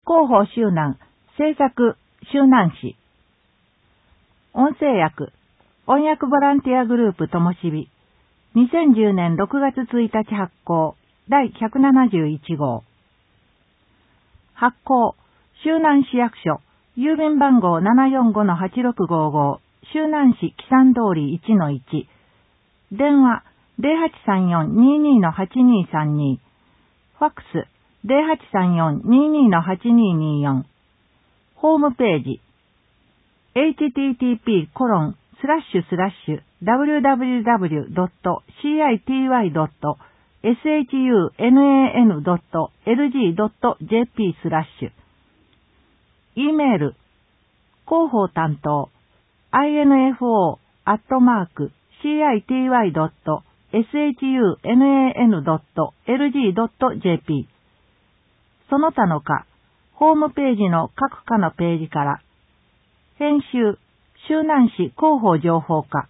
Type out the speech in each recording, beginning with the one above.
広報周南、制作周南市。音声訳、音訳ボランティアグループともしび。2010年6月1日発行、第171号。発行、周南市役所、郵便番号 745-8655、周南市木山通り 1-1。電話、0834-22-8232。ファックス、0834-22-8224。ホームページ、http://www.city.sunan.lg.jp/。E メール、広報担当、info@city.sunan.lg.jp。その他の課、ホームページの各課のページから、編集、周南市広報情報課。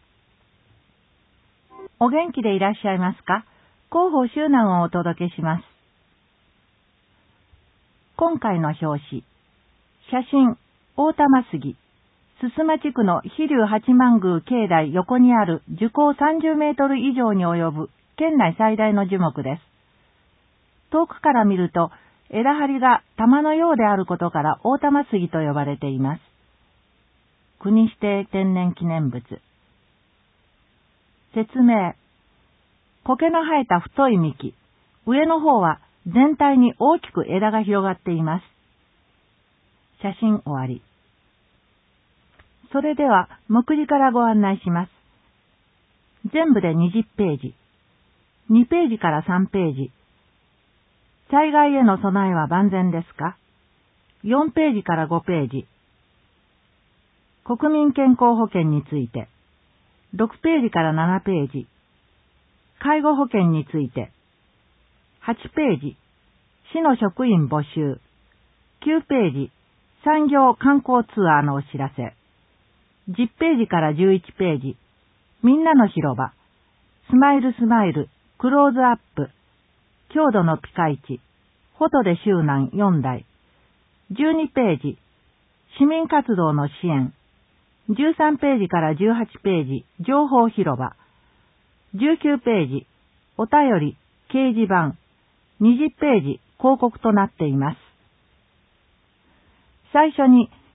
お元気でいらっしゃいますか？広報周南をお届けします。今回の表紙、写真、大玉杉、すすま地区の飛龍八幡宮境内横にある樹高30メートル以上に及ぶ県内最大の樹木です。遠くから見ると、枝張りが玉のようであることから大玉杉と呼ばれています。国指定天然記念物。説明。苔の生えた太い幹、上の方は全体に大きく枝が広がっています。写真終わり。それでは目次からご案内します。全部で20ページ。2ページから3ページ。災害への備えは万全ですか？ 4 ページから5ページ。国民健康保険について。6ページから7ページ。介護保険について。8ページ。市の職員募集。9ページ。産業観光ツアーのお知らせ。10ページから11ページ。みんなの広場。スマイルスマイル。クローズアップ。郷土のピカイチ。フォトで周南4台。12ページ。市民活動の支援。13ページから18ページ。情報広場。19ページ。お便り、掲示板。20ページ。広告となっています。最初に